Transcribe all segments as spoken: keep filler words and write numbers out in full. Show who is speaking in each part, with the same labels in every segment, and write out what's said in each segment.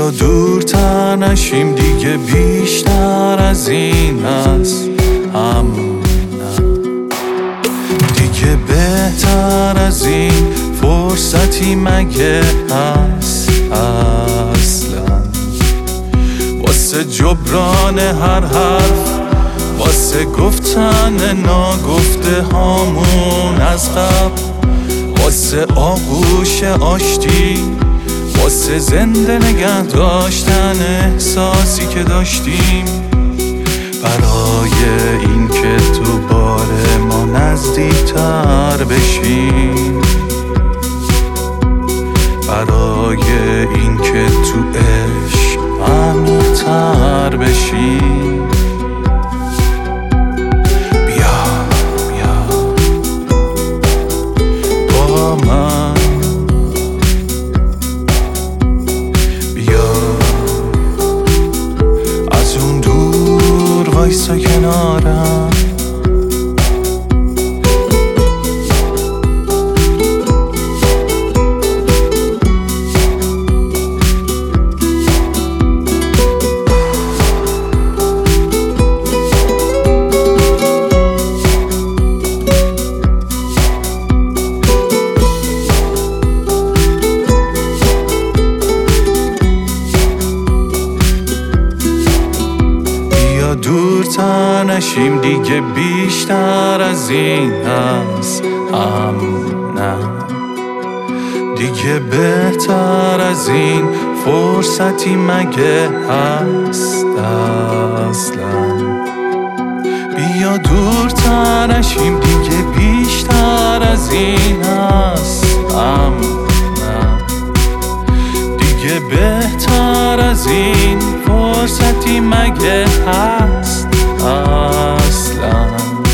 Speaker 1: بیا دورتر نشیم دیگه، بیشتر از این هست هم نه. دیگه بهتر از این فرصتی مگه هست اصلا؟ واسه جبران هر حرف، واسه گفتن ناگفته هامون از قبل، واسه آغوش آشتی، واسه زنده نگه داشتن احساسی که داشتیم، برای این که تو بار ما نزدیکتر بشیم، برای این که تو عشق عمیق‌تر بشیم. بیا بیا با من، بیا از اون دور وایسا کنارم. دورتر نشیم دیگه، بیشتر از این هست هم نه. دیگه بهتر از این فرصتی مگه هست اصلا؟ بیا دورتر نشیم دیگه، بیشتر از این هست هم نه. دیگه بهتر از این فرصتی مگه هست اصلا؟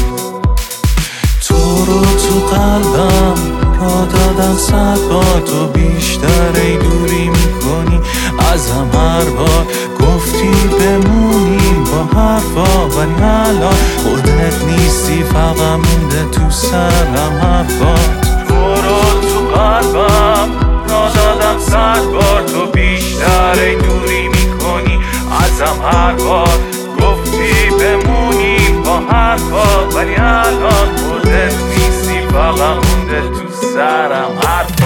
Speaker 1: تو رو تو قلبم را دادم صد بار، تو بیشتر ای دوری میکنی ازم هر بار. گفتی بمونیم با حرفا، ولی الان خودت نیستی، فقط مونده تو سرم حرفات. تو رو تو قلبم را دادم صد بار، تو بیشتر ای دوری میکنی ازم هر بار. گفتی بمونیم با حرفا، ولی الان خودت نیستی، فقط مونده تو سرم حرفا.